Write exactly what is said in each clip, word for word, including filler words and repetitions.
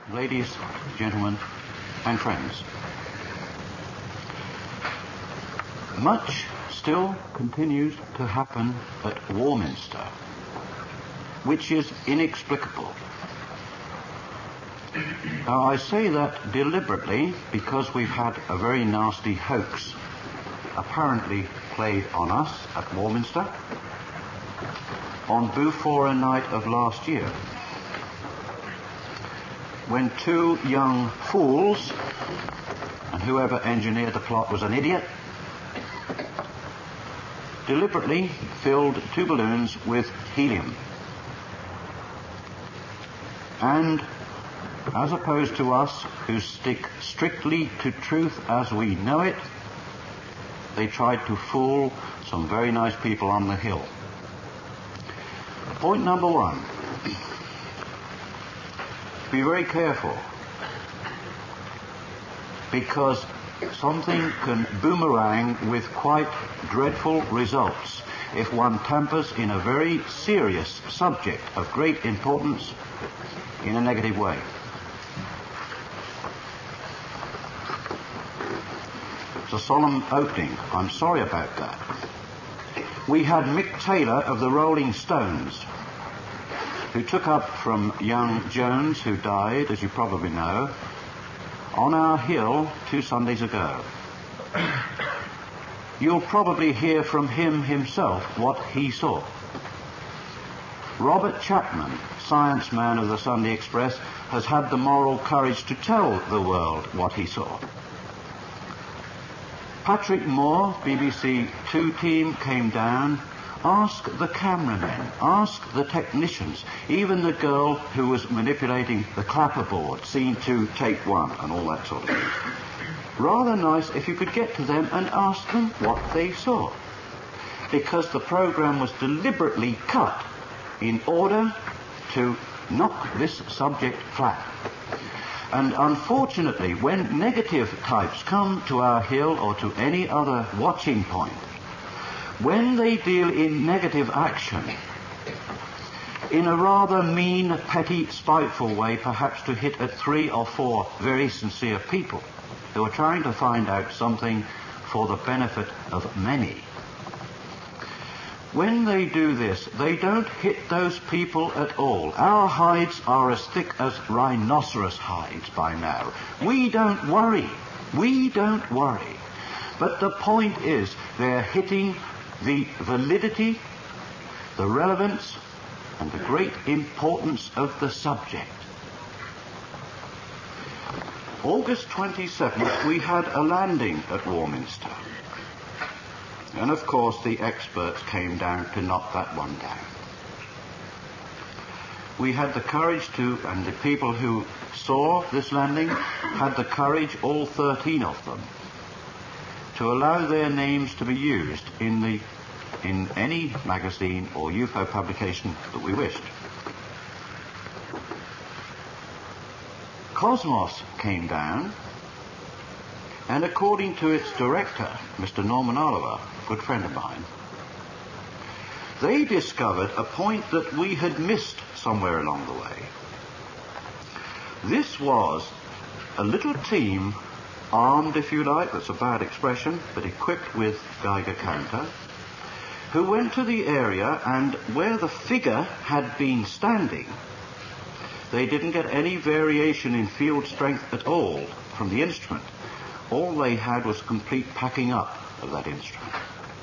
ladies, gentlemen, and friends. Much still continues to happen at Warminster, which is inexplicable. Now, I say that deliberately because we've had a very nasty hoax apparently played on us at Warminster on Bufora night of last year, when two young fools, and whoever engineered the plot was an idiot, deliberately filled two balloons with helium. And as opposed to us, who stick strictly to truth as we know it, they tried to fool some very nice people on the hill. Point number one. Be very careful, because something can boomerang with quite dreadful results if one tampers in a very serious subject of great importance in a negative way. It's a solemn opening. I'm sorry about that. We had Mick Taylor of the Rolling Stones, who took up from young Jones, who died, as you probably know, on our hill two Sundays ago. You'll probably hear from him himself what he saw. Robert Chapman, science man of the Sunday Express, has had the moral courage to tell the world what he saw. Patrick Moore, B B C Two team, came down. Ask the cameramen, ask the technicians, even the girl who was manipulating the clapperboard, scene two, take one, and all that sort of thing. Rather nice if you could get to them and ask them what they saw, because the program was deliberately cut in order to knock this subject flat. And unfortunately, when negative types come to our hill or to any other watching point, when they deal in negative action, in a rather mean, petty, spiteful way, perhaps to hit at three or four very sincere people who are trying to find out something for the benefit of many, when they do this, they don't hit those people at all. Our hides are as thick as rhinoceros hides by now. We don't worry. We don't worry. But the point is, they're hitting the validity, the relevance, and the great importance of the subject. August twenty-seventh, we had a landing at Warminster. And of course the experts came down to knock that one down. We had the courage to, and the people who saw this landing had the courage, all thirteen of them, to allow their names to be used in the in any magazine or U F O publication that we wished. Cosmos came down, and according to its director, Mister Norman Oliver, a good friend of mine, they discovered a point that we had missed somewhere along the way. This was a little team, armed if you like, that's a bad expression, but equipped with Geiger counter, who went to the area, and where the figure had been standing, they didn't get any variation in field strength at all from the instrument. All they had was complete packing up of that instrument.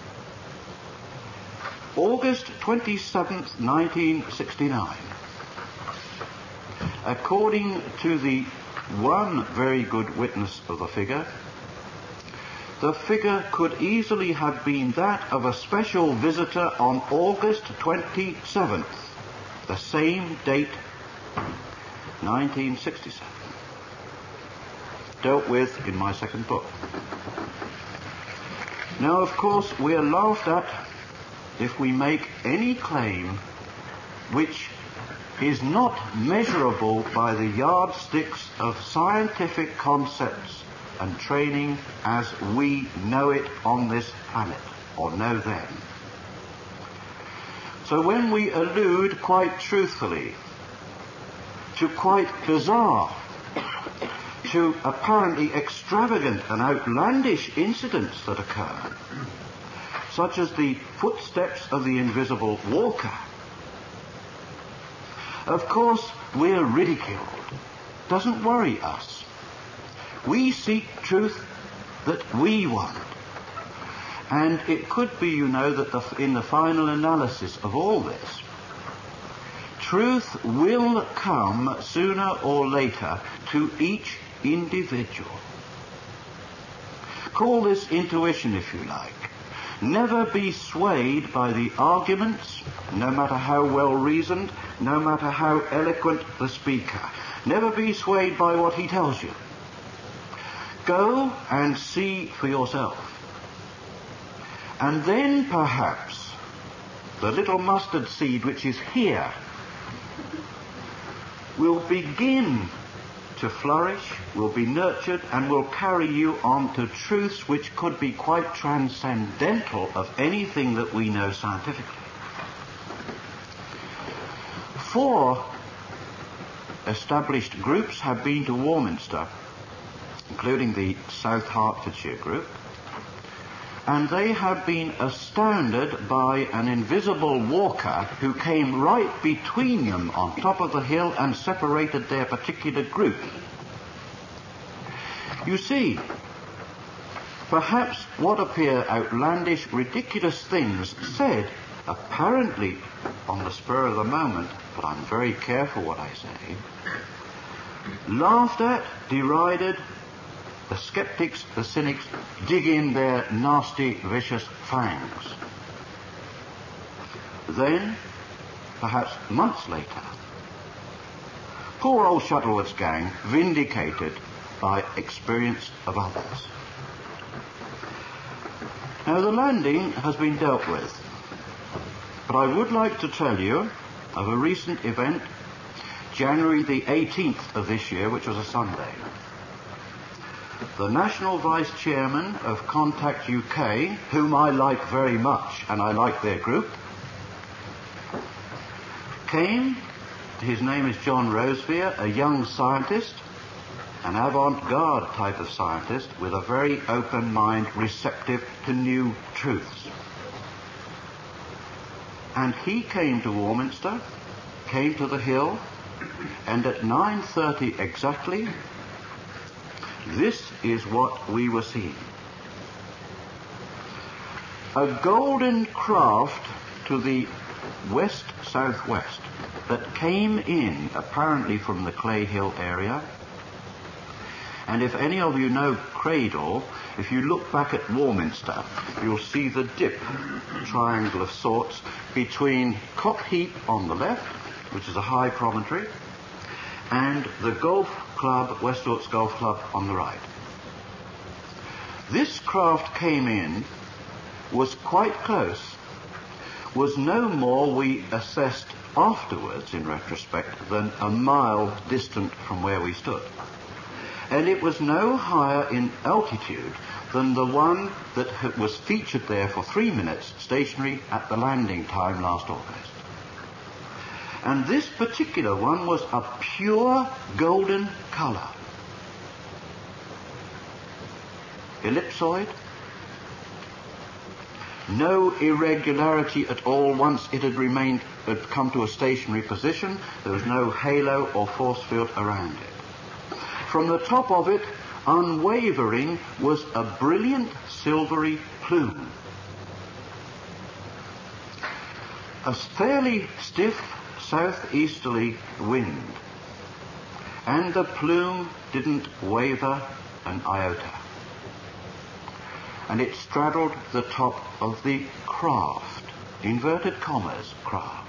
August twenty-seventh, nineteen sixty-nine. According to the one very good witness of the figure, the figure could easily have been that of a special visitor on August twenty-seventh, the same date, nineteen sixty-seven. Dealt with in my second book. Now, of course, we are laughed at if we make any claim which is not measurable by the yardsticks of scientific concepts and training as we know it on this planet, or know them. So when we allude quite truthfully to quite bizarre to apparently extravagant and outlandish incidents that occur, such as the footsteps of the invisible walker. Of course, we're ridiculed. Doesn't worry us. We seek truth that we want. And it could be, you know, that the, in the final analysis of all this, truth will come sooner or later to each individual. Call this intuition if you like. Never be swayed by the arguments, no matter how well reasoned, no matter how eloquent the speaker. Never be swayed by what he tells you. Go and see for yourself. And then perhaps the little mustard seed which is here will begin to flourish, will be nurtured, and will carry you on to truths which could be quite transcendental of anything that we know scientifically. Four established groups have been to Warminster, including the South Hertfordshire group, and they have been astounded by an invisible walker who came right between them on top of the hill and separated their particular group. You see, perhaps what appear outlandish, ridiculous things said apparently on the spur of the moment, but I'm very careful what I say, laughed at, derided, the skeptics, the cynics, dig in their nasty, vicious fangs. Then, perhaps months later, poor old Shuttleworth's gang vindicated by experience of others. Now, the landing has been dealt with, but I would like to tell you of a recent event, January the eighteenth of this year, which was a Sunday. The National Vice Chairman of Contact U K, whom I like very much, and I like their group, came. His name is John Rosevear, a young scientist, an avant-garde type of scientist with a very open mind, receptive to new truths. And he came to Warminster, came to the hill, and at nine thirty exactly, this is what we were seeing. A golden craft to the west-southwest that came in apparently from the Clay Hill area. And if any of you know Cradle, if you look back at Warminster, you'll see the dip triangle of sorts between Cop Heap on the left, which is a high promontory, and the golf club, West Orts Golf Club, on the right. This craft came in, was quite close, was no more, we assessed afterwards in retrospect, than a mile distant from where we stood. And it was no higher in altitude than the one that was featured there for three minutes, stationary at the landing time last August. And this particular one was a pure golden colour. Ellipsoid. No irregularity at all once it had remained, had come to a stationary position. There was no halo or force field around it. From the top of it, unwavering, was a brilliant silvery plume. A fairly stiff southeasterly wind, and the plume didn't waver an iota, and it straddled the top of the craft, inverted commas, craft.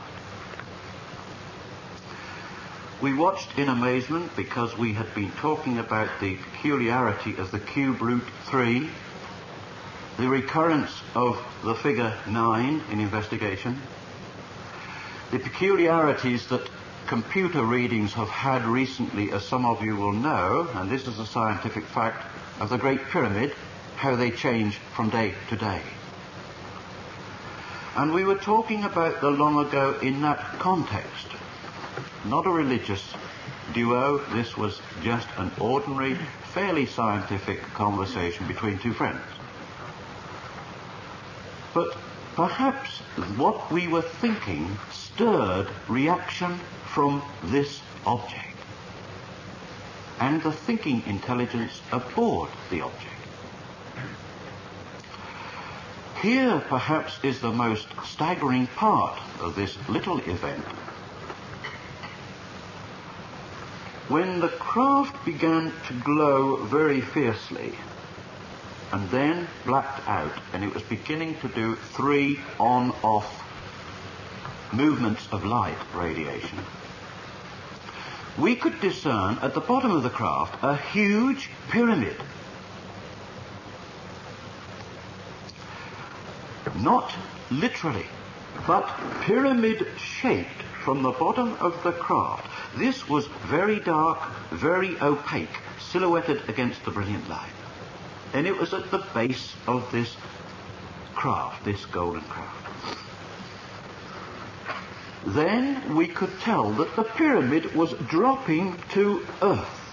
We watched in amazement because we had been talking about the peculiarity of the cube root three, the recurrence of the figure nine in investigation, the peculiarities that computer readings have had recently, as some of you will know, and this is a scientific fact, of the Great Pyramid, how they change from day to day. And we were talking about the long ago in that context, not a religious duo. This was just an ordinary, fairly scientific conversation between two friends. But perhaps what we were thinking stirred reaction from this object and the thinking intelligence aboard the object. Here perhaps is the most staggering part of this little event. When the craft began to glow very fiercely and then blacked out, and it was beginning to do three on-off movements of light radiation, we could discern at the bottom of the craft a huge pyramid. Not literally, but pyramid-shaped from the bottom of the craft. This was very dark, very opaque, silhouetted against the brilliant light. And it was at the base of this craft, this golden craft. Then we could tell that the pyramid was dropping to Earth.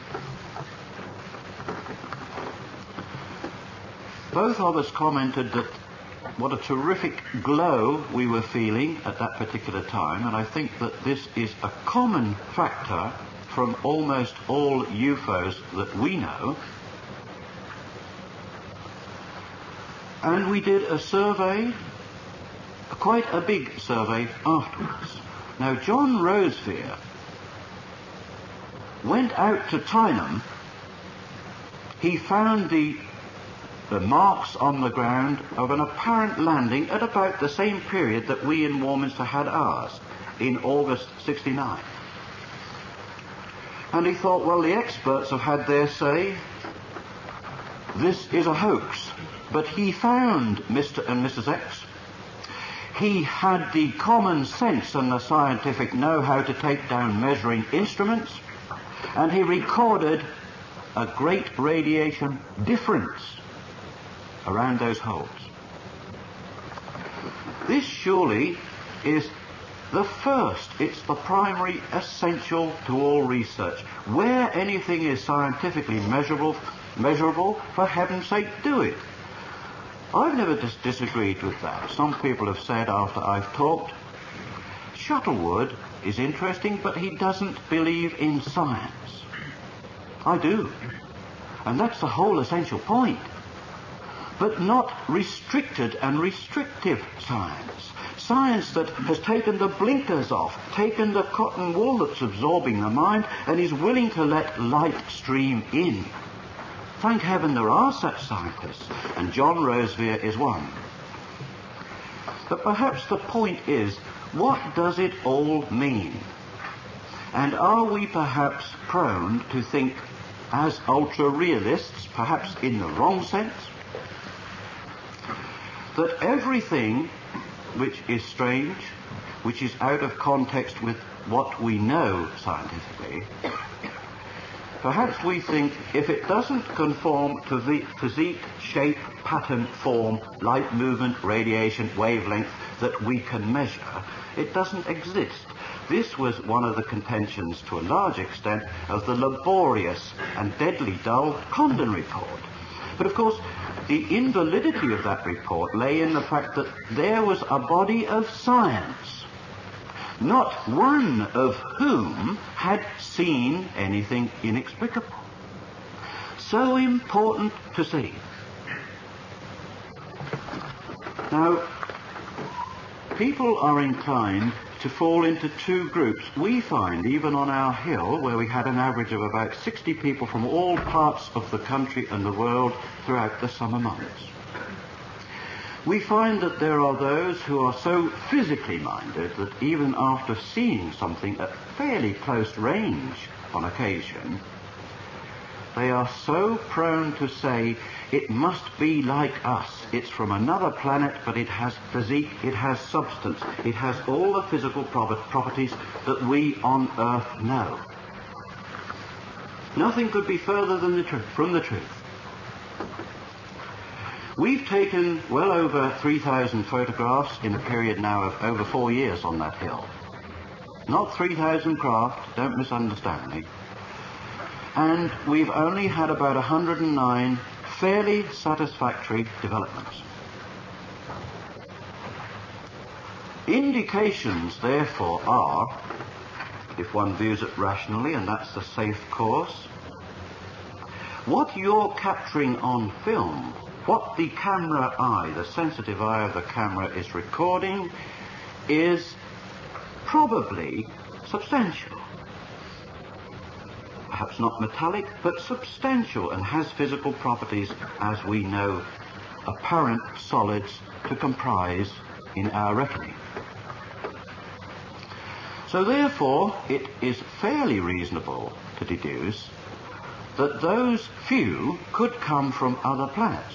Both of us commented that what a terrific glow we were feeling at that particular time, and I think that this is a common factor from almost all U F Os that we know. And we did a survey, quite a big survey afterwards. Now, John Roseveare went out to Tyneham. He found the, the marks on the ground of an apparent landing at about the same period that we in Warminster had ours, in August sixty-nine. And he thought, well, the experts have had their say. This is a hoax. But he found Mister and Missus X. He had the common sense and the scientific know-how to take down measuring instruments, and he recorded a great radiation difference around those holes. This surely is the first, it's the primary essential to all research. Where anything is scientifically measurable, measurable, for heaven's sake, do it. I've never dis- disagreed with that. Some people have said after I've talked, Shuttlewood is interesting, but he doesn't believe in science. I do. And that's the whole essential point. But not restricted and restrictive science. Science that has taken the blinkers off, taken the cotton wool that's absorbing the mind, and is willing to let light stream in. Thank heaven there are such scientists, and John Roseveare is one. But perhaps the point is, what does it all mean? And are we perhaps prone to think as ultra-realists, perhaps in the wrong sense, that everything which is strange, which is out of context with what we know scientifically, perhaps we think if it doesn't conform to the physique, shape, pattern, form, light movement, radiation, wavelength that we can measure, it doesn't exist. This was one of the contentions, to a large extent, of the laborious and deadly dull Condon report. But of course, the invalidity of that report lay in the fact that there was a body of science, not one of whom had seen anything inexplicable. So important to see. Now, people are inclined to fall into two groups. We find, even on our hill, where we had an average of about sixty people from all parts of the country and the world throughout the summer months, we find that there are those who are so physically minded that even after seeing something at fairly close range on occasion, they are so prone to say, it must be like us. It's from another planet, but it has physique, it has substance, it has all the physical properties that we on Earth know. Nothing could be further than the truth, from the truth. We've taken well over three thousand photographs in a period now of over four years on that hill. not three thousand craft, don't misunderstand me. And we've only had about one hundred and nine fairly satisfactory developments. Indications, therefore, are, if one views it rationally, and that's the safe course, what you're capturing on film, what the camera eye, the sensitive eye of the camera is recording, is probably substantial. Perhaps not metallic, but substantial, and has physical properties, as we know apparent solids to comprise in our reckoning. So therefore, it is fairly reasonable to deduce that those few could come from other planets.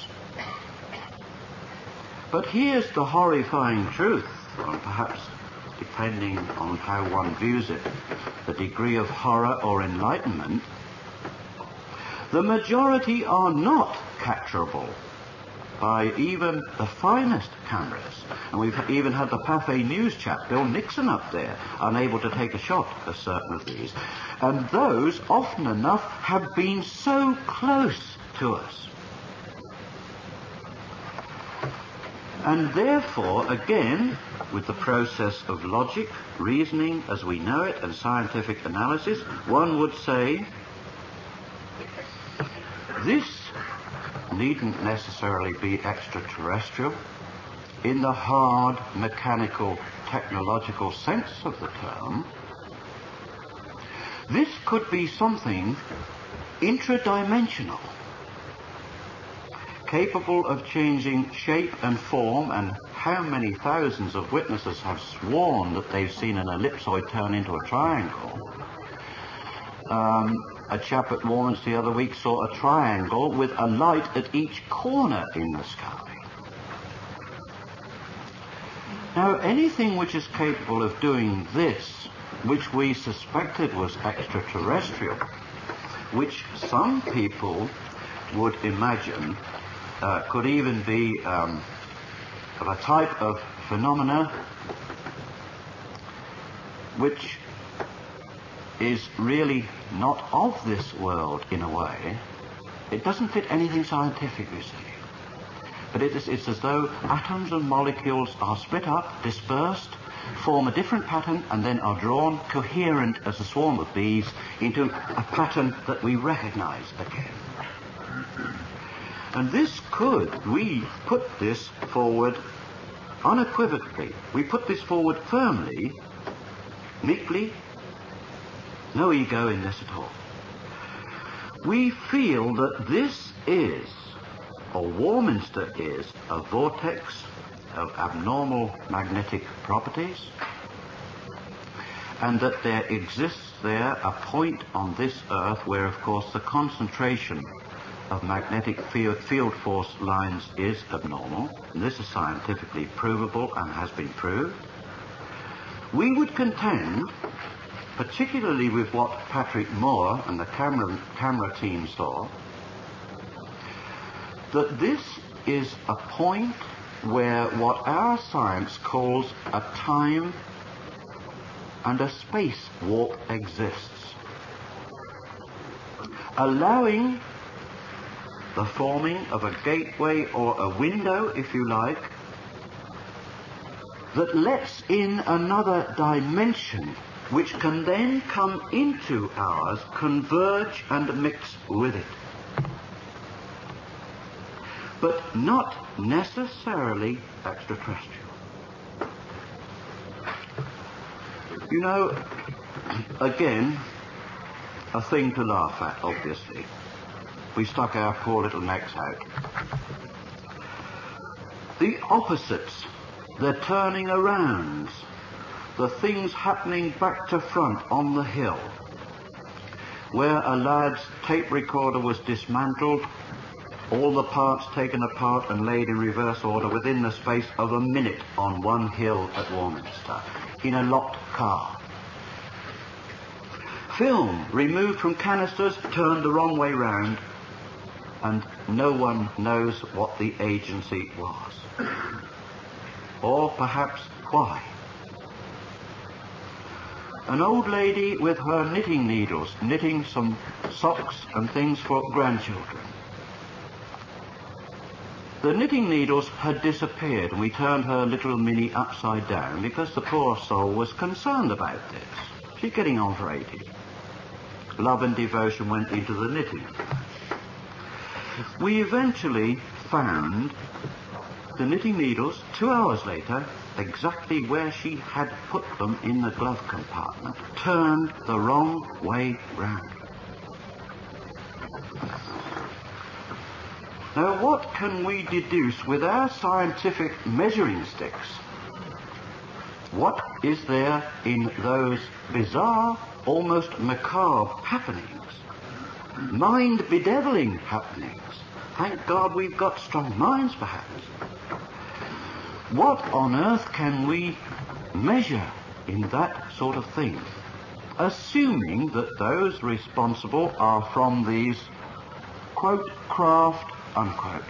But here's the horrifying truth, or perhaps, depending on how one views it, the degree of horror or enlightenment. The majority are not capturable by even the finest cameras. And we've even had the Pathé News chap, Bill Nixon, up there, unable to take a shot at certain of these. And those, often enough, have been so close to us. And therefore, again, with the process of logic, reasoning as we know it, and scientific analysis, one would say this needn't necessarily be extraterrestrial in the hard, mechanical, technological sense of the term. This could be something intradimensional, capable of changing shape and form, and how many thousands of witnesses have sworn that they've seen an ellipsoid turn into a triangle. Um, a chap at Warman's the other week saw a triangle with a light at each corner in the sky. Now, anything which is capable of doing this, which we suspected was extraterrestrial, which some people would imagine uh, could even be um, of a type of phenomena which is really not of this world in a way. It doesn't fit anything scientific, you see. But it is, it's as though atoms and molecules are split up, dispersed, form a different pattern, and then are drawn coherent as a swarm of bees into a pattern that we recognize again. And this could, we put this forward unequivocally. We put this forward firmly, meekly, no ego in this at all. We feel that this is, or Warminster is, a vortex of abnormal magnetic properties, and that there exists there a point on this Earth where, of course, the concentration of magnetic field, field force lines is abnormal, and this is scientifically provable and has been proved. We would contend, particularly with what Patrick Moore and the camera, camera team saw, that this is a point where what our science calls a time and a space warp exists, allowing the forming of a gateway or a window, if you like, that lets in another dimension which can then come into ours, converge and mix with it. But not necessarily extraterrestrial. You know, again, a thing to laugh at, obviously. We stuck our poor little necks out. The opposites, the turning arounds, the things happening back to front on the hill, where a lad's tape recorder was dismantled, all the parts taken apart and laid in reverse order within the space of a minute on one hill at Warminster, in a locked car. Film removed from canisters, turned the wrong way round, and no one knows what the agency was. Or perhaps why. an old lady with her knitting needles, knitting some socks and things for grandchildren. The knitting needles had disappeared, and we turned her little Minnie upside down because the poor soul was concerned about this. She's getting on for eighty. Love and devotion went into the knitting. We eventually found the knitting needles, two hours later, exactly where she had put them in the glove compartment, turned the wrong way round. Now, what can we deduce with our scientific measuring sticks? What is there in those bizarre, almost macabre happenings? Mind-bedeviling happenings. Thank God we've got strong minds, perhaps. What on earth can we measure in that sort of thing? Assuming that those responsible are from these, quote, craft, unquote.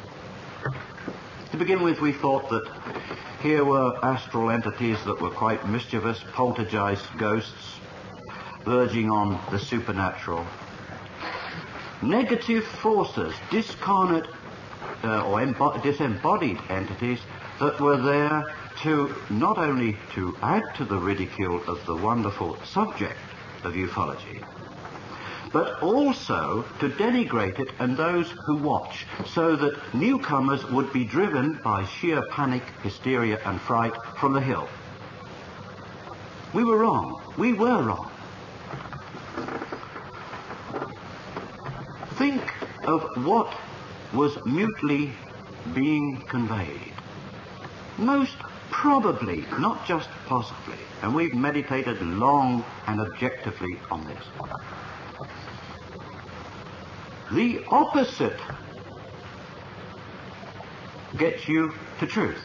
To begin with, we thought that here were astral entities that were quite mischievous, poltergeist ghosts, verging on the supernatural. Negative forces, discarnate uh, or embo- disembodied entities that were there to not only to add to the ridicule of the wonderful subject of ufology, but also to denigrate it and those who watch, so that newcomers would be driven by sheer panic, hysteria and fright from the hill. We were wrong. We were wrong. Think of what was mutely being conveyed. Most probably, not just possibly, and we've meditated long and objectively on this. The opposite gets you to truth.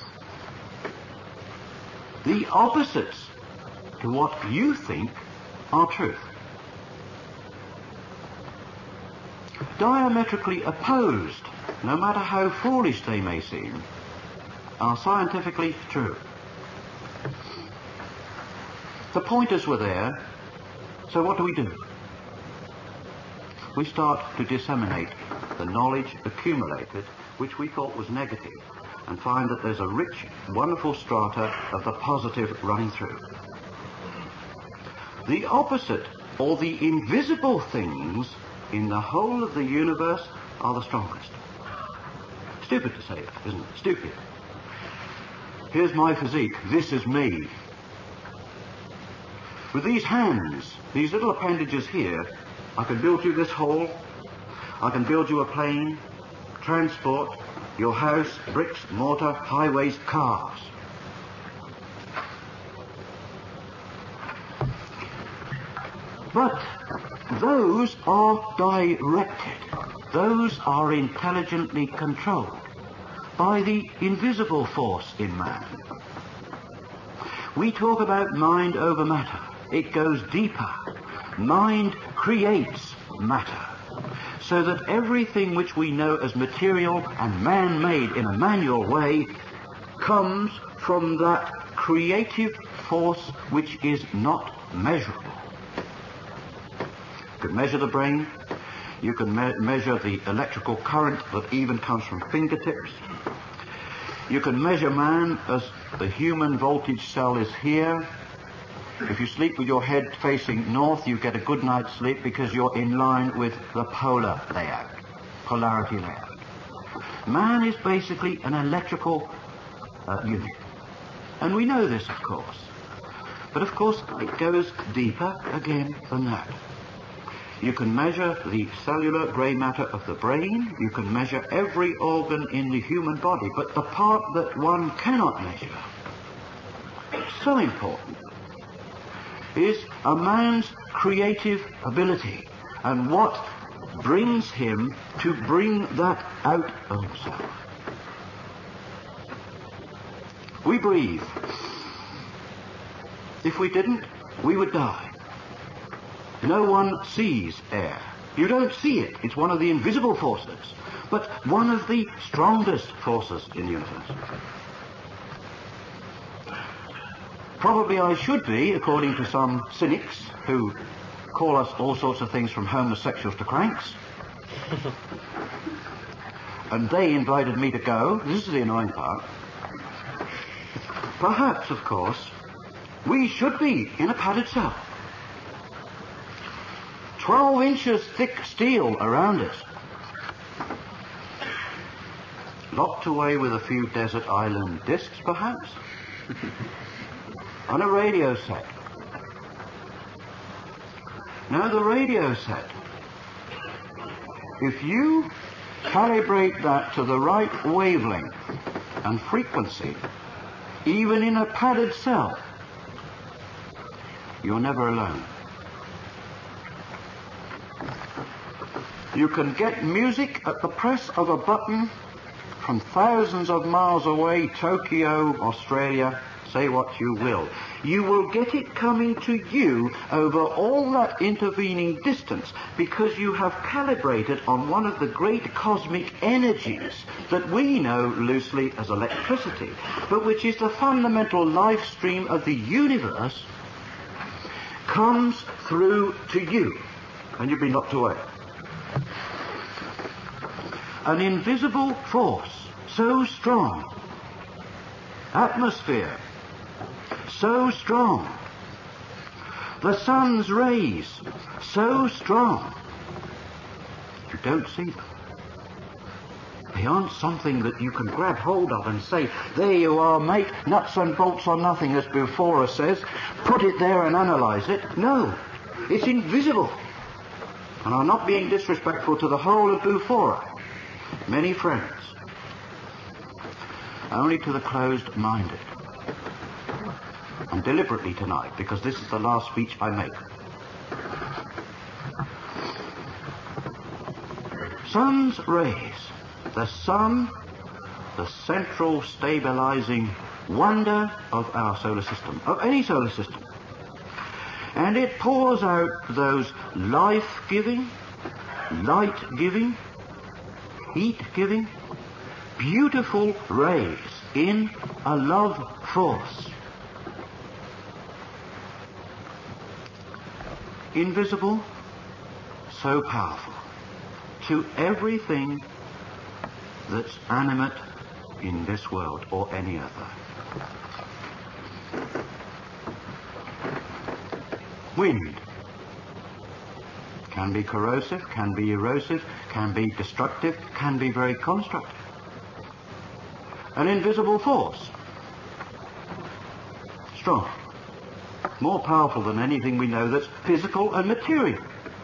The opposites to what you think are truth. Diametrically opposed, no matter how foolish they may seem, are scientifically true. The pointers were there, so what do we do? We start to disseminate the knowledge accumulated, which we thought was negative, and find that there's a rich, wonderful strata of the positive running through. The opposite, or the invisible things in the whole of the universe, are the strongest. Stupid to say that, isn't it? Stupid. Here's my physique. This is me. With these hands, these little appendages here, I can build you this hall, I can build you a plane, transport, your house, bricks, mortar, highways, cars. But those are directed, those are intelligently controlled by the invisible force in man. We talk about mind over matter. It goes deeper. Mind creates matter, so that everything which we know as material and man-made in a manual way comes from that creative force which is not measurable. You can measure the brain, you can me- measure the electrical current that even comes from fingertips. You can measure man as the human voltage cell is here. If you sleep with your head facing north, you get a good night's sleep because you're in line with the polar layout, polarity layout. Man is basically an electrical uh, unit. And we know this, of course. But of course, it goes deeper again than that. You can measure the cellular grey matter of the brain. You can measure every organ in the human body. But the part that one cannot measure, so important, is a man's creative ability and what brings him to bring that out of himself. We breathe. If we didn't, we would die. No one sees air. You don't see it. It's one of the invisible forces, but one of the strongest forces in the universe. Probably I should be, according to some cynics who call us all sorts of things from homosexuals to cranks. And they invited me to go. This is the annoying part. Perhaps, of course, we should be in a padded cell. Twelve inches thick steel around it. Locked away with a few desert island discs, perhaps. On a radio set. Now the radio set, if you calibrate that to the right wavelength and frequency, even in a padded cell, you're never alone. You can get music at the press of a button from thousands of miles away, Tokyo, Australia, say what you will. You will get it coming to you over all that intervening distance because you have calibrated on one of the great cosmic energies that we know loosely as electricity, but which is the fundamental life stream of the universe, comes through to you, and you've been locked away. An invisible force so strong, atmosphere so strong, the sun's rays so strong, you don't see them. They aren't something that you can grab hold of and say, there you are, mate, nuts and bolts or nothing, as Bufora says, put it there and analyse it. No, it's invisible. And I'm not being disrespectful to the whole of Bufora. Many friends. Only to the closed-minded. And deliberately tonight, because this is the last speech I make. Sun's rays. The sun, the central stabilizing wonder of our solar system, of any solar system. And it pours out those life-giving, light-giving, heat-giving, beautiful rays in a love force. Invisible, so powerful, to everything that's animate in this world or any other. Wind can be corrosive, can be erosive, can be destructive, can be very constructive. An invisible force, strong, more powerful than anything we know that's physical and material.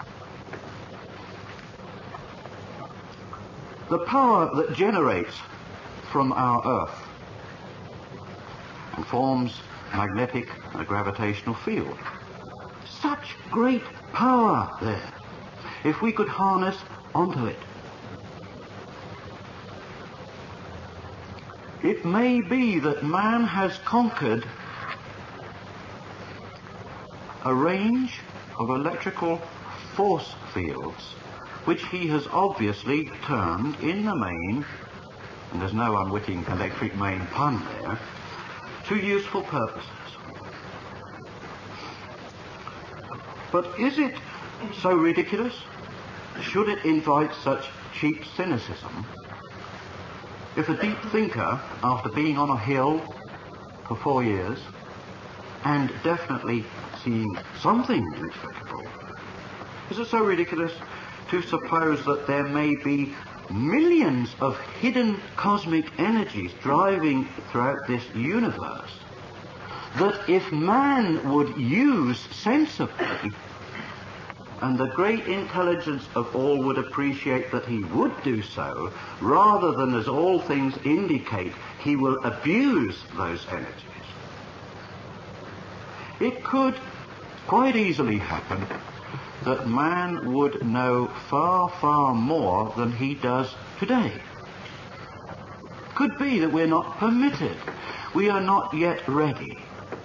The power that generates from our Earth and forms magnetic and a gravitational field. Such great power there, if we could harness onto it. It may be that man has conquered a range of electrical force fields which he has obviously termed in the main, and there's no unwitting electric main pun there, to useful purposes. But is it so ridiculous? Should it invite such cheap cynicism? If a deep thinker, after being on a hill for four years, and definitely seeing something inexplicable, is it so ridiculous to suppose that there may be millions of hidden cosmic energies driving throughout this universe, that if man would use sensibly, and the great intelligence of all would appreciate that he would do so, rather than, as all things indicate, he will abuse those energies, it could quite easily happen that man would know far, far more than he does today. Could be that we're not permitted. We are not yet ready.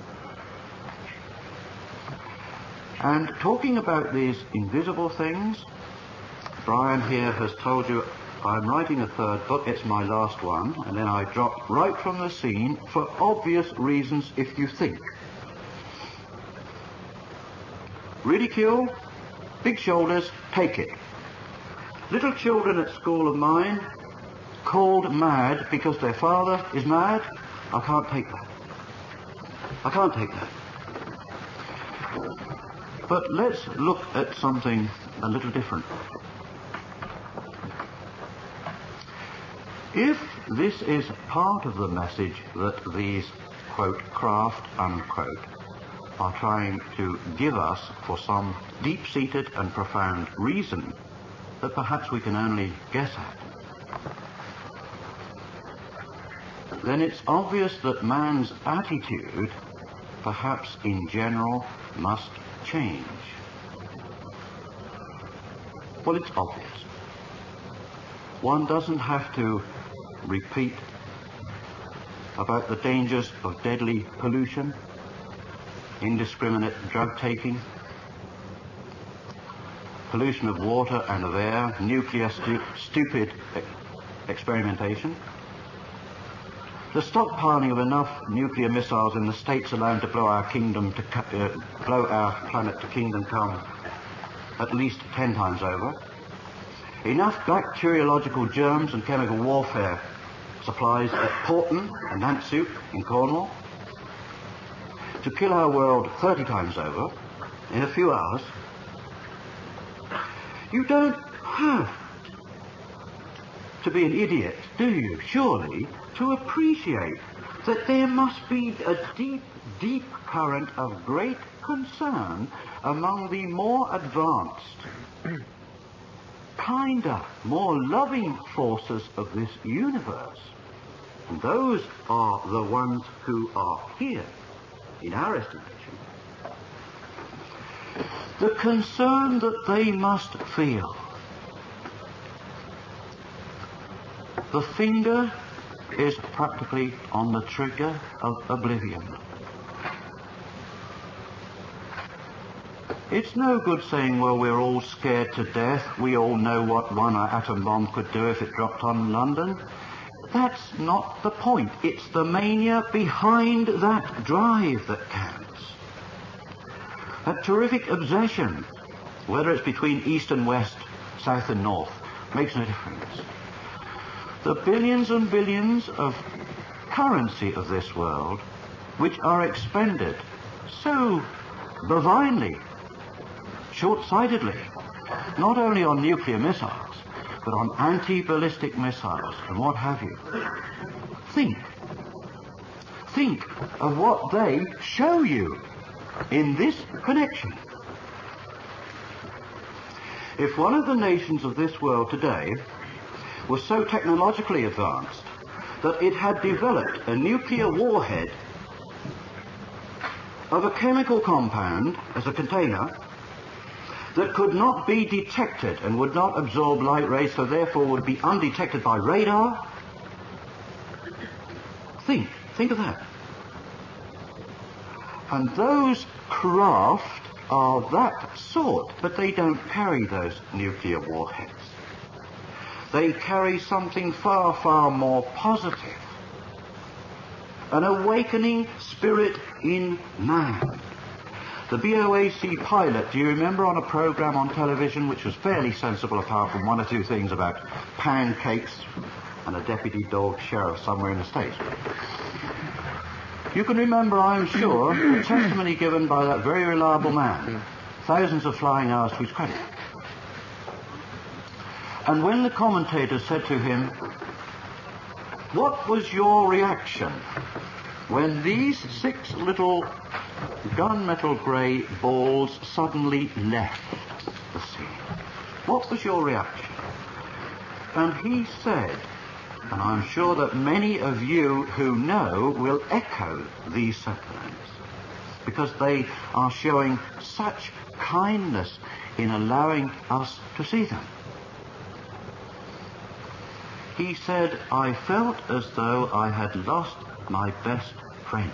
And talking about these invisible things, Brian here has told you I'm writing a third book. It's my last one. And then I drop right from the scene for obvious reasons, if you think. Ridicule, big shoulders, take it. Little children at school of mine called mad because their father is mad. I can't take that. I can't take that. But let's look at something a little different. If this is part of the message that these, quote, craft, unquote, are trying to give us for some deep-seated and profound reason that perhaps we can only guess at, then it's obvious that man's attitude, perhaps in general, must change. Well, it's obvious. One doesn't have to repeat about the dangers of deadly pollution, indiscriminate drug taking, pollution of water and of air, nuclear stu stupid e experimentation, the stockpiling of enough nuclear missiles in the States alone to blow our kingdom to uh, blow our planet to kingdom come at least ten times over, enough bacteriological germs and chemical warfare supplies at Porton and Nansoup in Cornwall to kill our world thirty times over in a few hours. You don't have to be an idiot, do you, surely, to appreciate that there must be a deep, deep current of great concern among the more advanced, kinder, more loving forces of this universe. And those are the ones who are here, in our estimation. The concern that they must feel. The finger is practically on the trigger of oblivion. It's no good saying, well, we're all scared to death. We all know what one atom bomb could do if it dropped on London. That's not the point. It's the mania behind that drive that counts. That terrific obsession, whether it's between east and west, south and north, makes no difference. The billions and billions of currency of this world, which are expended so bovinely, short-sightedly, not only on nuclear missiles, but on anti-ballistic missiles and what have you. Think. Think of what they show you in this connection. If one of the nations of this world today was so technologically advanced that it had developed a nuclear warhead of a chemical compound as a container that could not be detected and would not absorb light rays, so therefore would be undetected by radar. Think, think of that. And those craft are that sort, but they don't carry those nuclear warheads. They carry something far, far more positive. An awakening spirit in man. The B O A C pilot, do you remember on a program on television which was fairly sensible apart from one or two things about pancakes and a deputy dog sheriff somewhere in the States? You can remember, I'm sure, the testimony given by that very reliable man, thousands of flying hours to his credit. And when the commentator said to him, what was your reaction when these six little gunmetal grey balls suddenly left the scene? What was your reaction? And he said, and I'm sure that many of you who know will echo these sentiments, because they are showing such kindness in allowing us to see them. He said, I felt as though I had lost my best friend.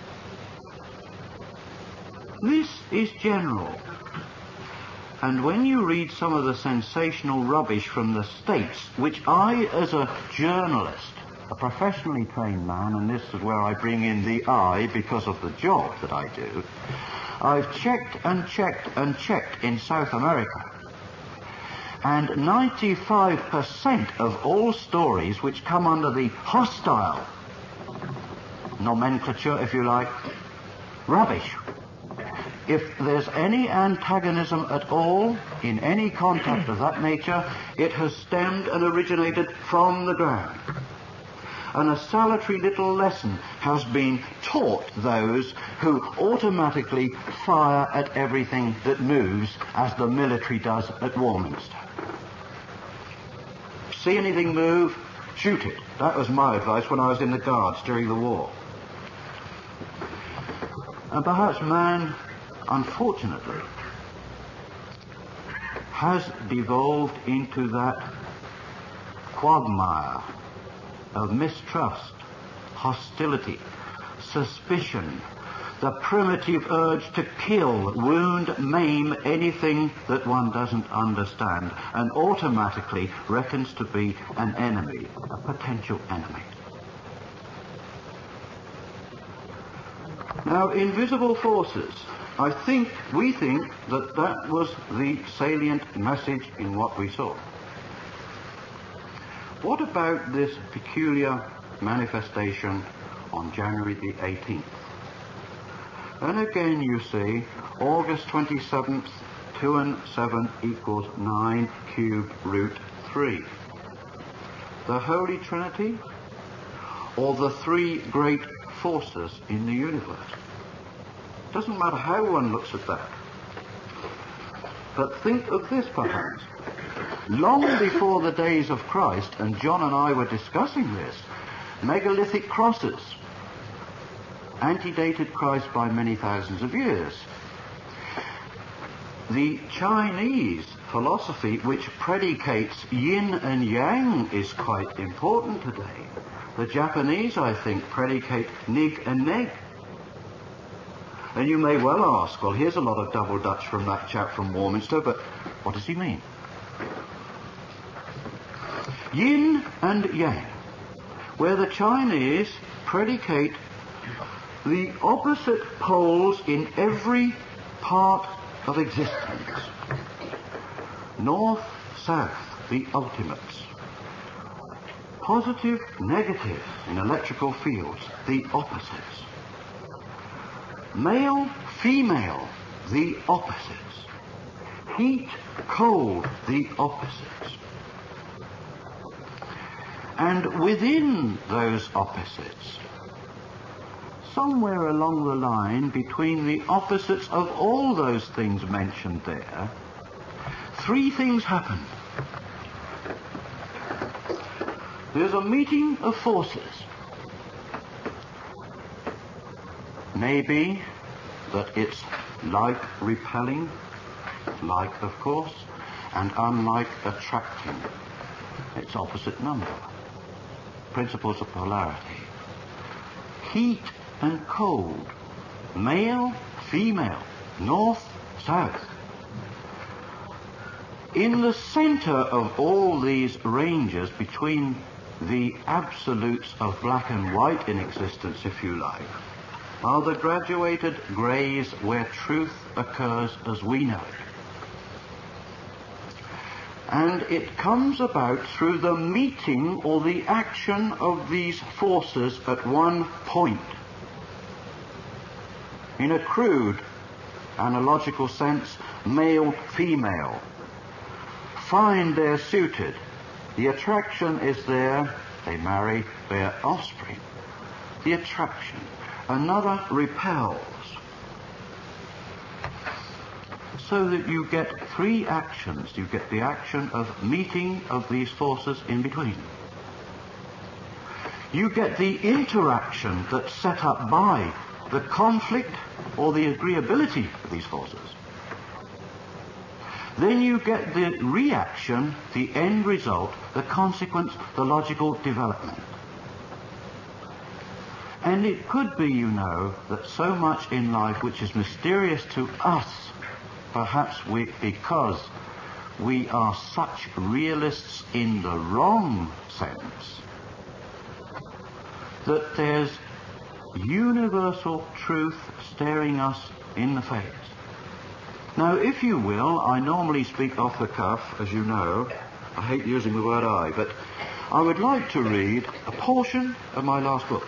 This is general. And when you read some of the sensational rubbish from the States, which I, as a journalist, a professionally trained man, and this is where I bring in the I because of the job that I do, I've checked and checked and checked in South America, and ninety-five percent of all stories which come under the hostile nomenclature, if you like, rubbish. If there's any antagonism at all in any contact of that nature, it has stemmed and originated from the ground. And a salutary little lesson has been taught those who automatically fire at everything that moves, as the military does at Warminster. See anything move, shoot it. That was my advice when I was in the Guards during the war. And perhaps man, unfortunately, has devolved into that quagmire of mistrust, hostility, suspicion, the primitive urge to kill, wound, maim anything that one doesn't understand, and automatically reckons to be an enemy, a potential enemy. Now, invisible forces. I think, we think, that that was the salient message in what we saw. What about this peculiar manifestation on January the eighteenth? And again, you see, August twenty-seventh, two and seven equals nine cube root three. The Holy Trinity, or the three great forces in the universe? Doesn't matter how one looks at that. But think of this, perhaps. Long before the days of Christ, and John and I were discussing this, megalithic crosses antedated Christ by many thousands of years. The Chinese philosophy, which predicates yin and yang, is quite important today. The Japanese, I think, predicate nig and neg. And you may well ask, well, here's a lot of double Dutch from that chap from Warminster, but what does he mean? Yin and yang, where the Chinese predicate the opposite poles in every part of existence. North, south, the ultimates. Positive, negative in electrical fields, the opposites. Male, female, the opposites. Heat, cold, the opposites. And within those opposites, somewhere along the line between the opposites of all those things mentioned there, three things happen. There's a meeting of forces. Maybe that it's like repelling, like of course, and unlike attracting. It's opposite number. Principles of polarity. Heat and cold. Male, female. North, south. In the center of all these ranges, between the absolutes of black and white in existence, if you like, are the graduated greys where truth occurs as we know it. And it comes about through the meeting or the action of these forces at one point. In a crude, analogical sense, male, female. Find they're suited. The attraction is there. They marry, bear offspring. The attraction. Another repels. So that you get three actions. You get the action of meeting of these forces in between. You get the interaction that's set up by the conflict or the agreeability of these forces. Then you get the reaction, the end result, the consequence, the logical development. And it could be, you know, that so much in life which is mysterious to us, perhaps we, because we are such realists in the wrong sense, that there's universal truth staring us in the face. Now, if you will, I normally speak off the cuff, as you know. I hate using the word I, but I would like to read a portion of my last book.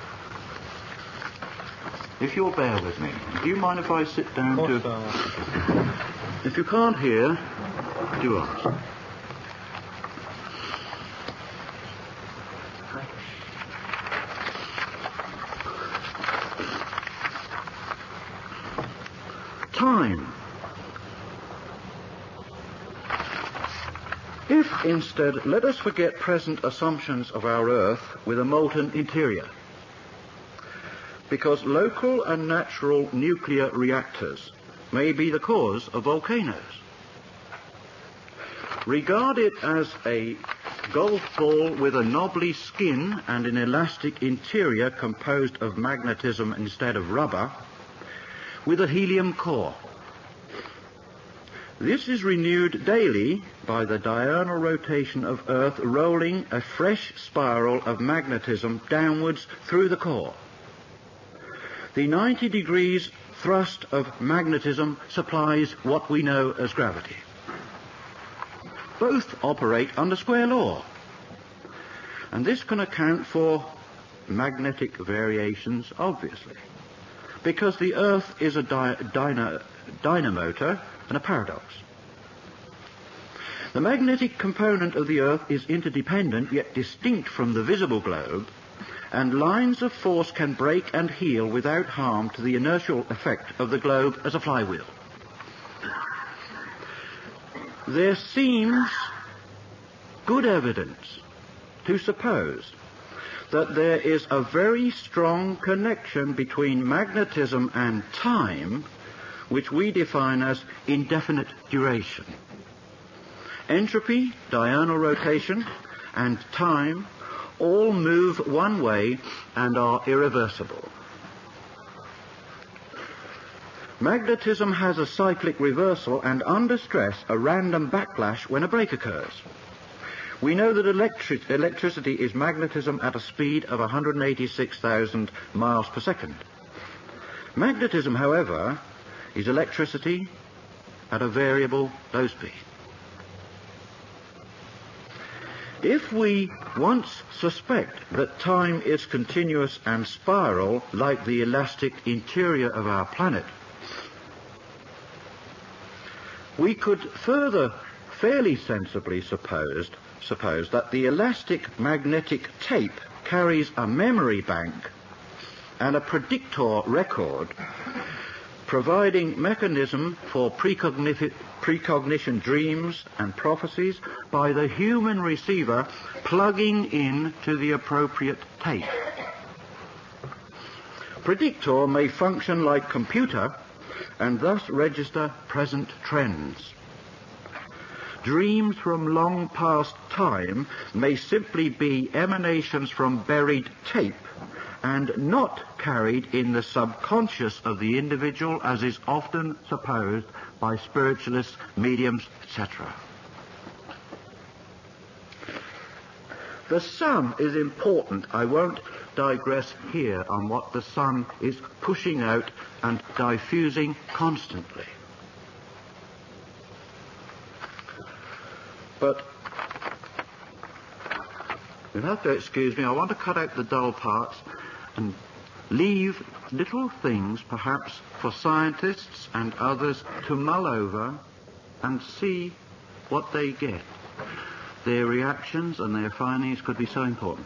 If you'll bear with me. Do you mind if I sit down to... So. If you can't hear, do ask. Time. If, instead, let us forget present assumptions of our Earth with a molten interior, because local and natural nuclear reactors may be the cause of volcanoes. Regard it as a golf ball with a knobbly skin and an elastic interior composed of magnetism instead of rubber, with a helium core. This is renewed daily by the diurnal rotation of Earth rolling a fresh spiral of magnetism downwards through the core. The ninety degrees thrust of magnetism supplies what we know as gravity. Both operate under square law, and this can account for magnetic variations, obviously, because the Earth is a dy dyna dynamotor and a paradox. The magnetic component of the Earth is interdependent yet distinct from the visible globe, and lines of force can break and heal without harm to the inertial effect of the globe as a flywheel. There seems good evidence to suppose that there is a very strong connection between magnetism and time, which we define as indefinite duration. Entropy, diurnal rotation, and time all move one way and are irreversible. Magnetism has a cyclic reversal and, under stress, a random backlash when a break occurs. We know that electric electricity is magnetism at a speed of one hundred eighty-six thousand miles per second. Magnetism, however, is electricity at a variable low speed. If we once suspect that time is continuous and spiral like the elastic interior of our planet, we could further fairly sensibly suppose, suppose that the elastic magnetic tape carries a memory bank and a predictor record, providing mechanism for precognition, precognition dreams and prophecies by the human receiver plugging in to the appropriate tape. Predictor may function like computer and thus register present trends. Dreams from long past time may simply be emanations from buried tape and not carried in the subconscious of the individual, as is often supposed by spiritualists, mediums, et cetera. The sun is important. I won't digress here on what the sun is pushing out and diffusing constantly. But you'll have to excuse me, I want to cut out the dull parts and leave little things, perhaps, for scientists and others to mull over and see what they get. Their reactions and their findings could be so important.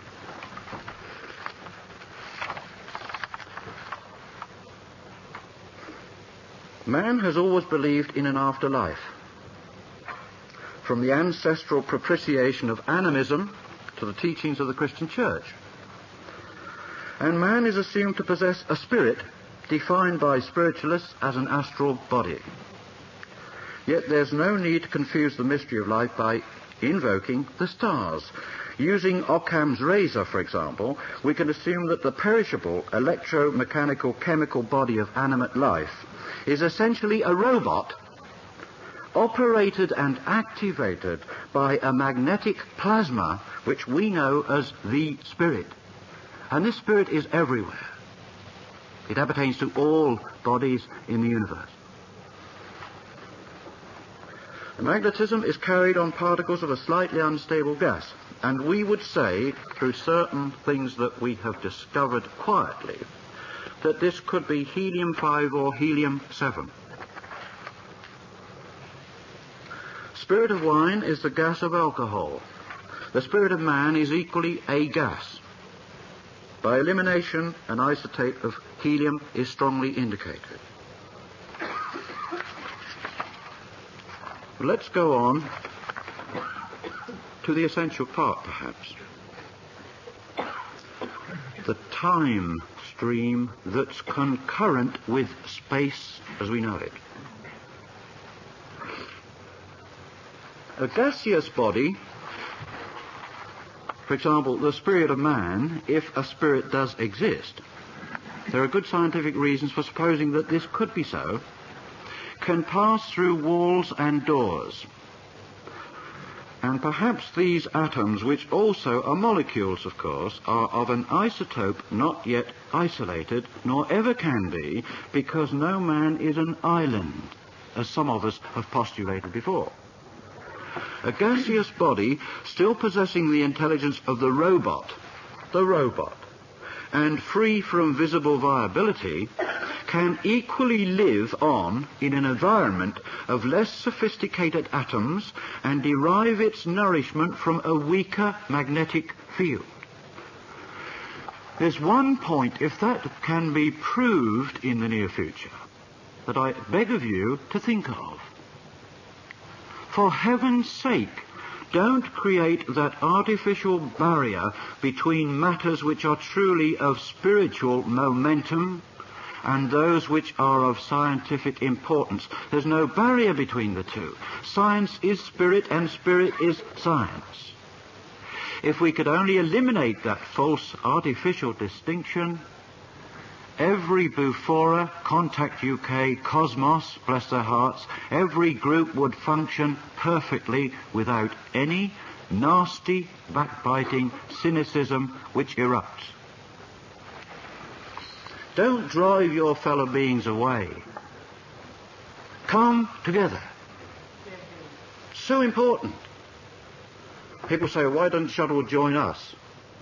Man has always believed in an afterlife. From the ancestral propitiation of animism to the teachings of the Christian Church. And man is assumed to possess a spirit defined by spiritualists as an astral body. Yet there's no need to confuse the mystery of life by invoking the stars. Using Occam's razor, for example, we can assume that the perishable electromechanical chemical body of animate life is essentially a robot operated and activated by a magnetic plasma which we know as the spirit. And this spirit is everywhere. It appertains to all bodies in the universe. The magnetism is carried on particles of a slightly unstable gas, and we would say, through certain things that we have discovered quietly, that this could be helium five or helium seven. Spirit of wine is the gas of alcohol. The spirit of man is equally a gas. By elimination, an isotope of helium is strongly indicated. Let's go on to the essential part, perhaps. The time stream that's concurrent with space as we know it. A gaseous body, for example, the spirit of man, if a spirit does exist, there are good scientific reasons for supposing that this could be so, can pass through walls and doors. And perhaps these atoms, which also are molecules, of course, are of an isotope not yet isolated, nor ever can be, because no man is an island, as some of us have postulated before. A gaseous body, still possessing the intelligence of the robot, the robot, and free from visible viability, can equally live on in an environment of less sophisticated atoms and derive its nourishment from a weaker magnetic field. There's one point, if that can be proved in the near future, that I beg of you to think of. For heaven's sake, don't create that artificial barrier between matters which are truly of spiritual momentum and those which are of scientific importance. There's no barrier between the two. Science is spirit and spirit is science. If we could only eliminate that false artificial distinction, every Bufora, Contact U K, Cosmos, bless their hearts, every group would function perfectly without any nasty, backbiting cynicism which erupts. Don't drive your fellow beings away. Come together. So important. People say, why doesn't Shuttle join us?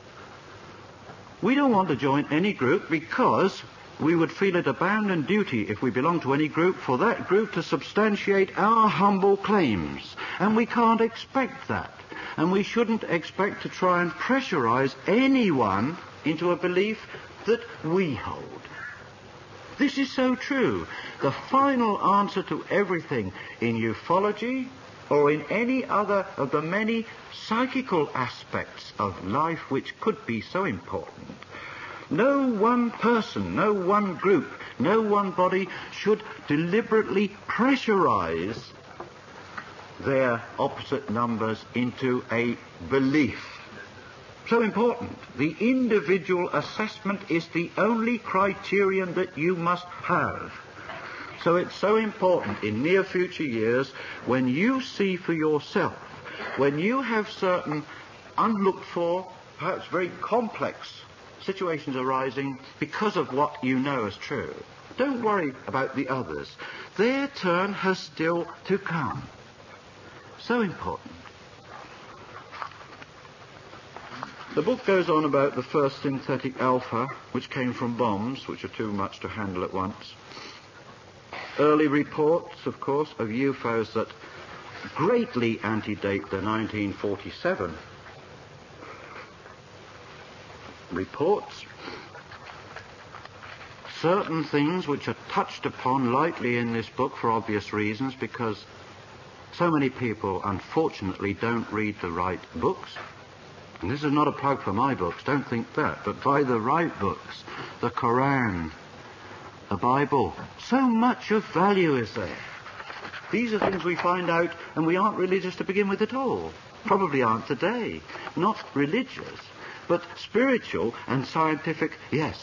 We don't want to join any group because we would feel it a bounden duty if we belong to any group for that group to substantiate our humble claims. And we can't expect that. And we shouldn't expect to try and pressurize anyone into a belief that we hold. This is so true. The final answer to everything in ufology or in any other of the many psychical aspects of life which could be so important. No one person, no one group, no one body should deliberately pressurize their opposite numbers into a belief. So important. The individual assessment is the only criterion that you must have. So it's so important in near future years when you see for yourself, when you have certain unlooked for, perhaps very complex situations arising because of what you know is true. Don't worry about the others. Their turn has still to come. So important. The book goes on about the first synthetic alpha, which came from bombs, which are too much to handle at once. Early reports, of course, of U F Os that greatly antedate the nineteen forty-seven reports. Certain things which are touched upon lightly in this book for obvious reasons, because so many people, unfortunately, don't read the right books. And this is not a plug for my books, don't think that, but buy the right books, the Quran, the Bible. So much of value is there. These are things we find out and we aren't religious to begin with at all. Probably aren't today. Not religious, but spiritual and scientific, yes.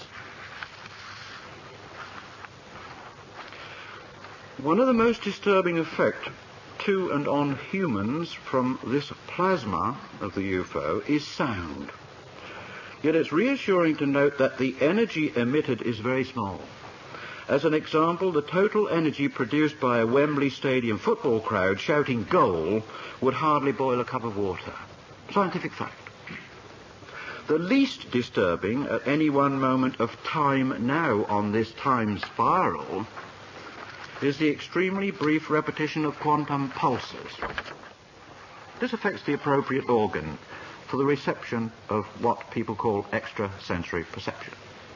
One of the most disturbing effects to and on humans from this plasma of the U F O is sound. Yet it's reassuring to note that the energy emitted is very small. As an example, the total energy produced by a Wembley Stadium football crowd shouting goal would hardly boil a cup of water. Scientific fact. The least disturbing at any one moment of time now on this time spiral is the extremely brief repetition of quantum pulses. This affects the appropriate organ for the reception of what people call extrasensory perception.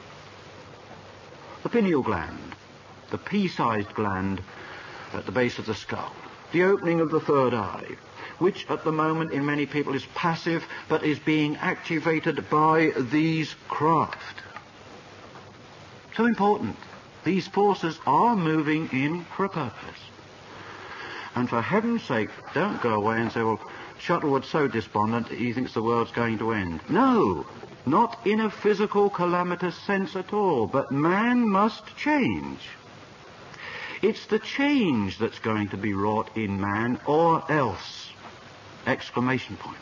The pineal gland, the pea-sized gland at the base of the skull, the opening of the third eye, which at the moment in many people is passive but is being activated by these craft. So important. These forces are moving in for a purpose. And for heaven's sake, don't go away and say, well, Shuttleworth's so despondent that he thinks the world's going to end. No, not in a physical calamitous sense at all, but man must change. It's the change that's going to be wrought in man, or else. Exclamation point.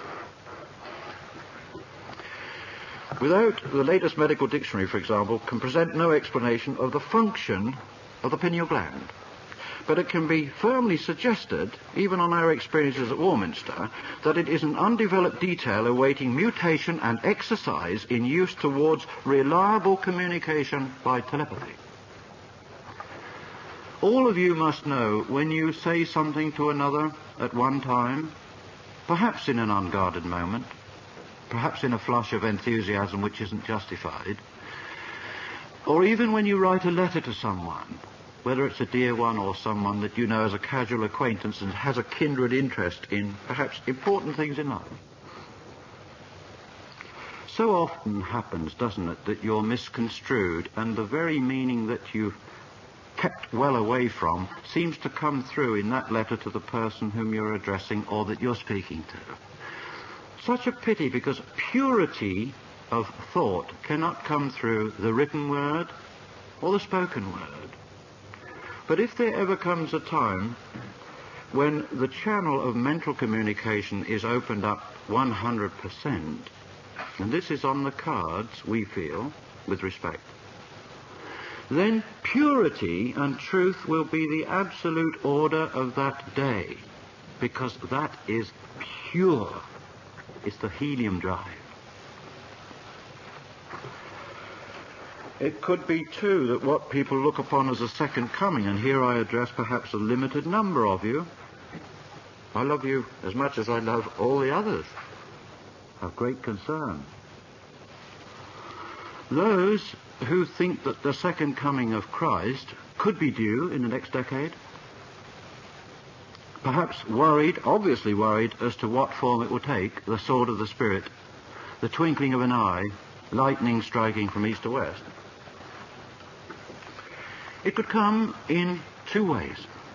Without the latest medical dictionary, for example, can present no explanation of the function of the pineal gland. But it can be firmly suggested, even on our experiences at Warminster, that it is an undeveloped detail awaiting mutation and exercise in use towards reliable communication by telepathy. All of you must know when you say something to another at one time, perhaps in an unguarded moment, perhaps in a flush of enthusiasm which isn't justified, or even when you write a letter to someone, whether it's a dear one or someone that you know as a casual acquaintance and has a kindred interest in perhaps important things in life. So often happens, doesn't it, that you're misconstrued and the very meaning that you've kept well away from seems to come through in that letter to the person whom you're addressing or that you're speaking to. Such a pity, because purity of thought cannot come through the written word or the spoken word. But if there ever comes a time when the channel of mental communication is opened up one hundred percent, and this is on the cards, we feel, with respect, then purity and truth will be the absolute order of that day, because that is pure. It's the helium drive. It could be, too, that what people look upon as a second coming, and here I address perhaps a limited number of you. I love you as much as I love all the others. Have great concern. Those who think that the second coming of Christ could be due in the next decade, perhaps worried, obviously worried, as to what form it will take, the sword of the Spirit, the twinkling of an eye, lightning striking from east to west. It could come in two ways,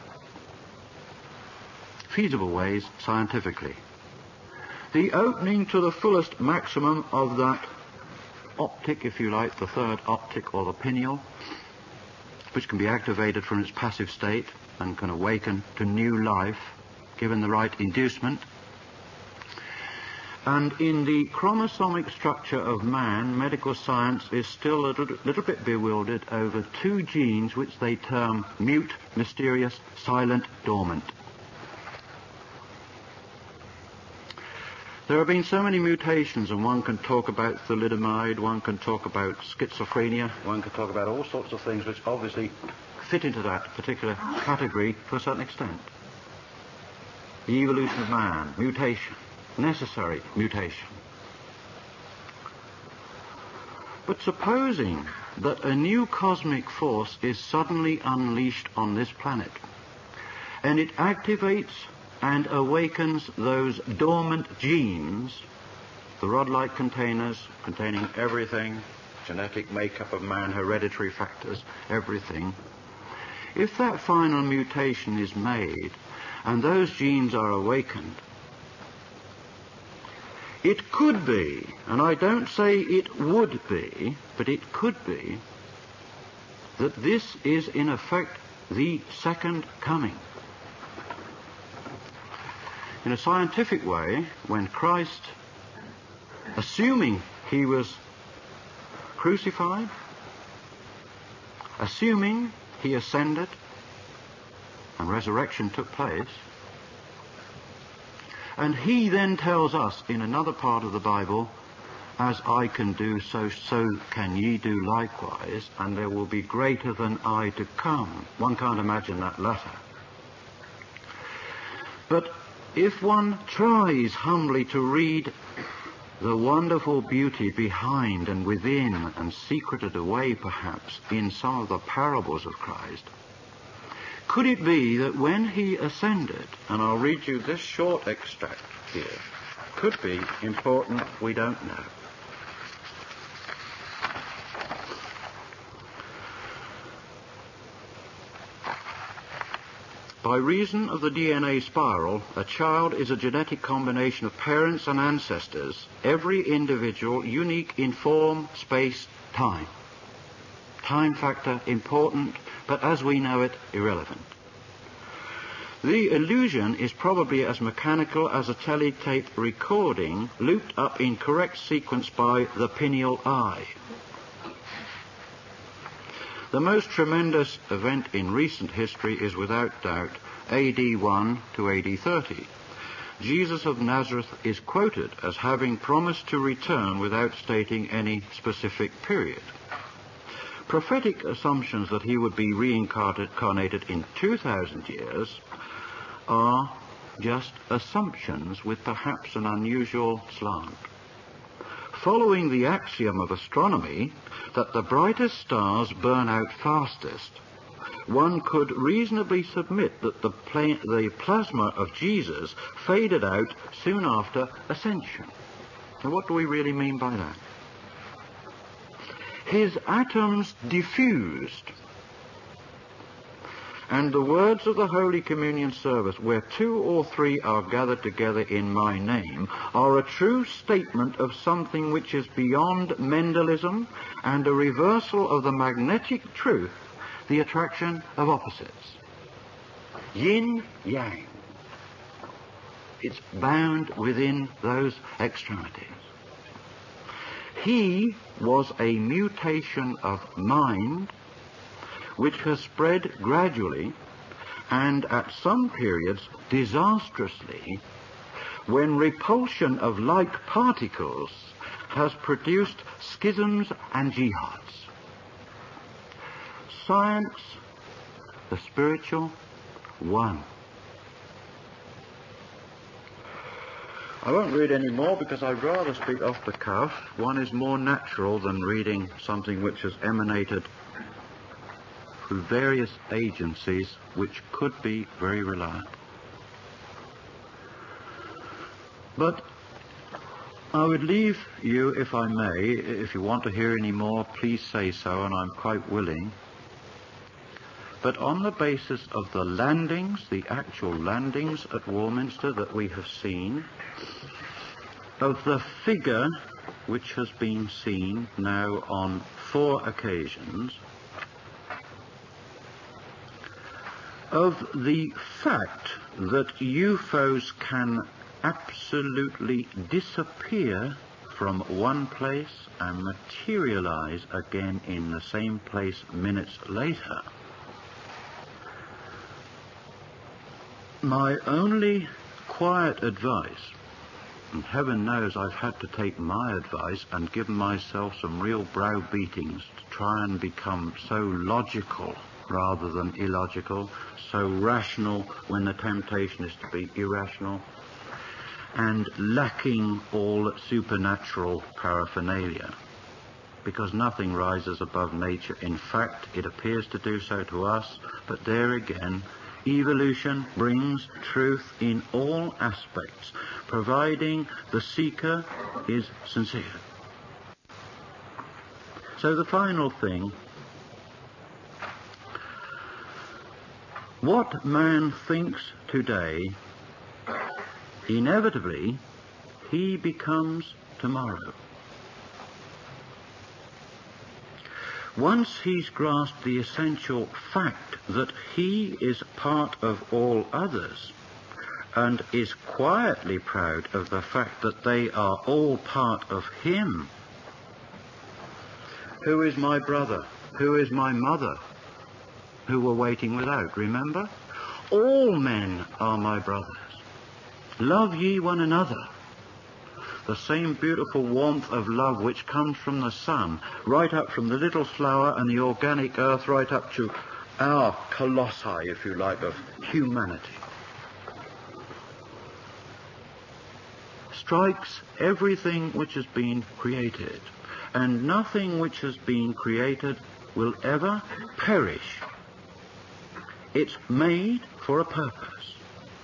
feasible ways scientifically. The opening to the fullest maximum of that optic, if you like, the third optic or the pineal, which can be activated from its passive state and can awaken to new life given the right inducement. And in the chromosomic structure of man, medical science is still a little, little bit bewildered over two genes which they term mute, mysterious, silent, dormant. There have been so many mutations, and one can talk about thalidomide, one can talk about schizophrenia, one can talk about all sorts of things which obviously fit into that particular category to a certain extent. The evolution of man, mutation, necessary mutation. But supposing that a new cosmic force is suddenly unleashed on this planet, and it activates and awakens those dormant genes, the rod-like containers containing everything, genetic makeup of man, hereditary factors, everything. If that final mutation is made and those genes are awakened, it could be, and I don't say it would be, but it could be, that this is in effect the second coming. In a scientific way, when Christ, assuming he was crucified, assuming he ascended and resurrection took place, and he then tells us in another part of the Bible, as I can do, so so can ye do likewise, and there will be greater than I to come. One can't imagine that latter. But if one tries humbly to read the wonderful beauty behind and within and secreted away perhaps in some of the parables of Christ, could it be that when he ascended, and I'll read you this short extract here, could be important, we don't know. By reason of the D N A spiral, a child is a genetic combination of parents and ancestors, every individual unique in form, space, time. Time factor important, but as we know it, irrelevant. The illusion is probably as mechanical as a teletape recording looped up in correct sequence by the pineal eye. The most tremendous event in recent history is without doubt A D one to A D thirty. Jesus of Nazareth is quoted as having promised to return without stating any specific period. Prophetic assumptions that he would be reincarnated in two thousand years are just assumptions with perhaps an unusual slant. Following the axiom of astronomy that the brightest stars burn out fastest, one could reasonably submit that the, pla- the plasma of Jesus faded out soon after ascension. Now, what do we really mean by that? His atoms diffused, and the words of the Holy Communion service, where two or three are gathered together in my name, are a true statement of something which is beyond Mendelism and a reversal of the magnetic truth, the attraction of opposites. Yin, yang. It's bound within those extremities. He was a mutation of mind which has spread gradually and at some periods disastrously, when repulsion of like particles has produced schisms and jihads. Science, the spiritual, one. I won't read any more because I'd rather speak off the cuff. One is more natural than reading something which has emanated through various agencies which could be very reliable. But I would leave you, if I may, if you want to hear any more, please say so, and I'm quite willing. But on the basis of the landings, the actual landings at Warminster that we have seen, of the figure which has been seen now on four occasions, of the fact that U F Os can absolutely disappear from one place and materialize again in the same place minutes later, my only quiet advice, and heaven knows I've had to take my advice and given myself some real brow beatings to try and become so logical rather than illogical, so rational when the temptation is to be irrational, and lacking all supernatural paraphernalia, because nothing rises above nature. In fact, it appears to do so to us, but there again, evolution brings truth in all aspects, providing the seeker is sincere. So the final thing, what man thinks today, inevitably he becomes tomorrow. Once he's grasped the essential fact that he is part of all others, and is quietly proud of the fact that they are all part of him, Who is my brother? Who is my mother? Who were waiting without, remember? All men are my brothers. Love ye one another. The same beautiful warmth of love which comes from the sun, right up from the little flower and the organic earth, right up to our colossi, if you like, of humanity, strikes everything which has been created, and nothing which has been created will ever perish. It's made for a purpose.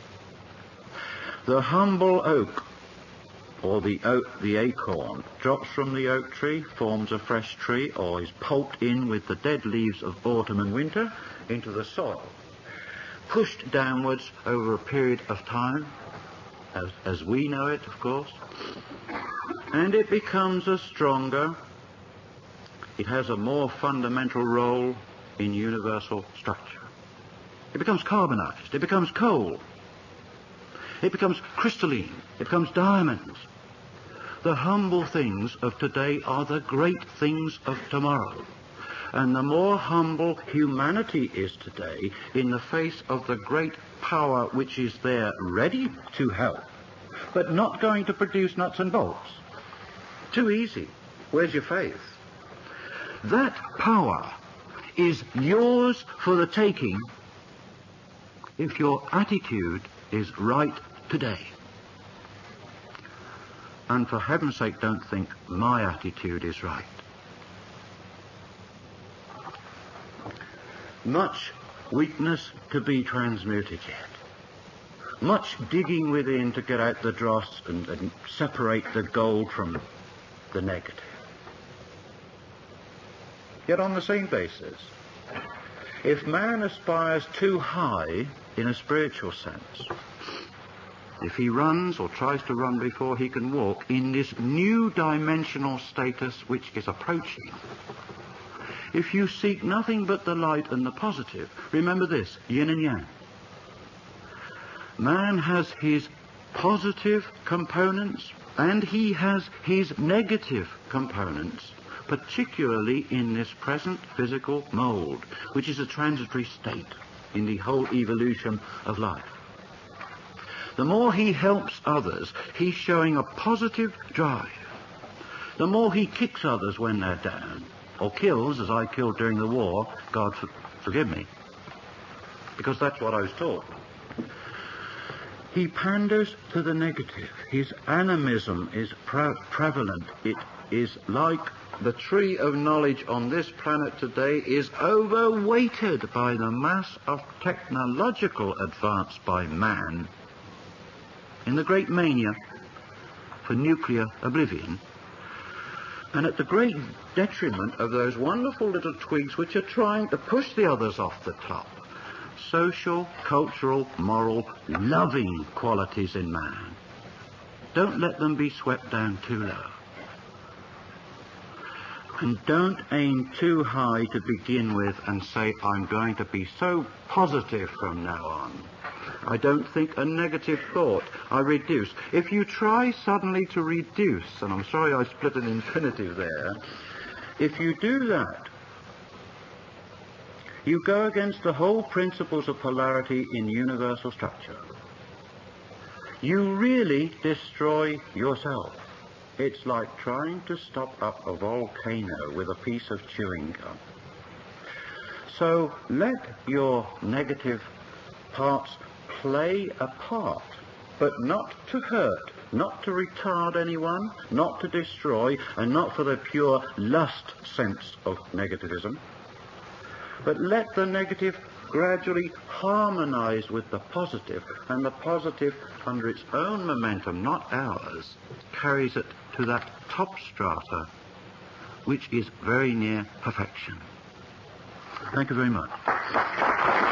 The humble oak, or the oak, the acorn, drops from the oak tree, forms a fresh tree, or is pulped in with the dead leaves of autumn and winter into the soil, pushed downwards over a period of time, as, as we know it, of course, and it becomes a stronger, it has a more fundamental role in universal structure. It becomes carbonized, it becomes coal, it becomes crystalline, it becomes diamonds. The humble things of today are the great things of tomorrow. And the more humble humanity is today in the face of the great power which is there ready to help, but not going to produce nuts and bolts. Too easy. Where's your faith? That power is yours for the taking if your attitude is right today. And for heaven's sake, don't think my attitude is right. Much weakness to be transmuted yet. Much digging within to get out the dross and, and separate the gold from the negative. Yet on the same basis, if man aspires too high in a spiritual sense, if he runs or tries to run before he can walk in this new dimensional status which is approaching, if you seek nothing but the light and the positive, remember this, yin and yang. Man has his positive components and he has his negative components, particularly in this present physical mold, which is a transitory state in the whole evolution of life. The more he helps others, he's showing a positive drive. The more he kicks others when they're down, or kills, as I killed during the war, God for, forgive me, because that's what I was taught. He panders to the negative. His animism is pre- prevalent. It is like the tree of knowledge on this planet today is overweighted by the mass of technological advance by man in the great mania for nuclear oblivion, and at the great detriment of those wonderful little twigs which are trying to push the others off the top. Social, cultural, moral, loving qualities in man. Don't let them be swept down too low. And don't aim too high to begin with and say, I'm going to be so positive from now on. I don't think a negative thought. I reduce. If you try suddenly to reduce, and I'm sorry I split an infinitive there, if you do that, you go against the whole principles of polarity in universal structure. You really destroy yourself. It's like trying to stop up a volcano with a piece of chewing gum. So let your negative parts play a part, but not to hurt, not to retard anyone, not to destroy, and not for the pure lust sense of negativism. But let the negative gradually harmonize with the positive, and the positive, under its own momentum, not ours, carries it to that top strata, which is very near perfection. Thank you very much.